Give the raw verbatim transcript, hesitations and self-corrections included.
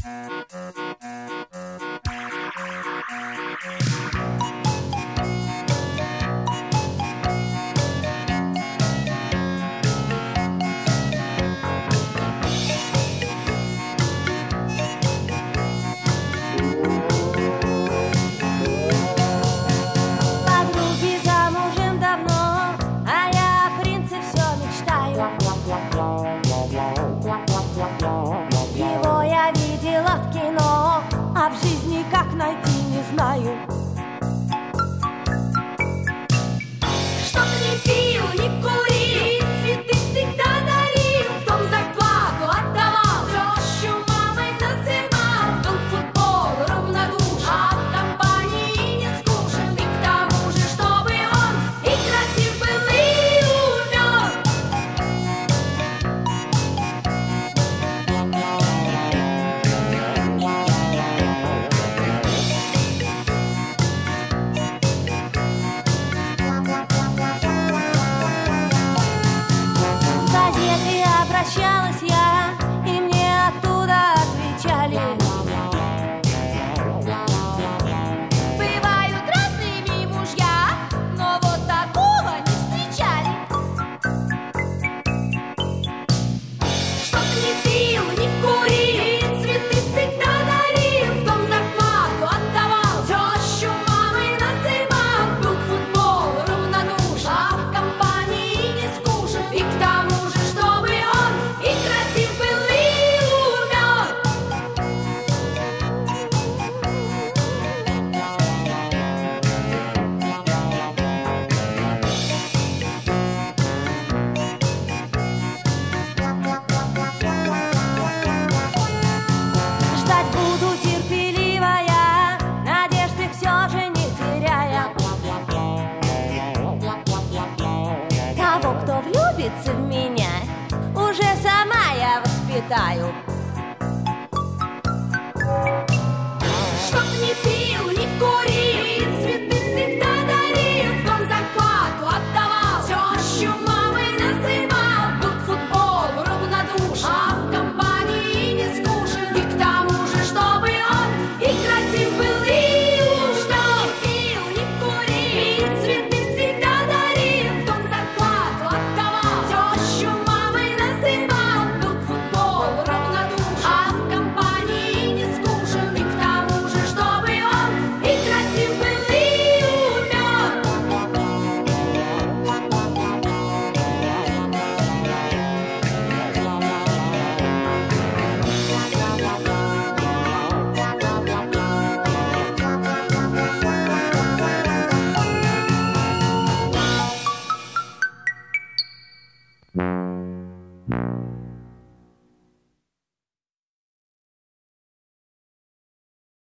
Его я видела в кино, а в жизни как найти не знаю. Чтоб не пил, не курил, цветы всегда дарил, в дом зарплату отдавал, тещу мамой называл. Был к футболу равнодушен, а в компании не скучен, и к тому же, чтобы он и красив был, и умен. В газеты обращалась я, и мне оттуда отвечали: бывают разными мужья, но вот такого не встречали. Чтоб не пил, не курил, цветы всегда дарил, в дом зарплату отдавал, тещу мамой называл. Был к футболу равнодушен, а в компании не скучен, и к тому же, чтобы он и красив был, и умен. Ждать буду терпеливая, надежды все же не теряя. Того, кто влюбится в меня, уже сама я воспитаю. Чтоб не пил, не курил, цветы всегда дарил, в дом зарплату отдавал, тещу мамой называл. Был к футболу равнодушен, а в компании не скучен, и к тому же, чтобы он и красив был, и умен. Не пил, не курил, цветы всегда дарил, в дом зарплату отдавал, тещу мамой называл. Был к футболу равнодушен, а в компании не скучен, и к тому же, чтобы он и красив был, и умен. Thank you.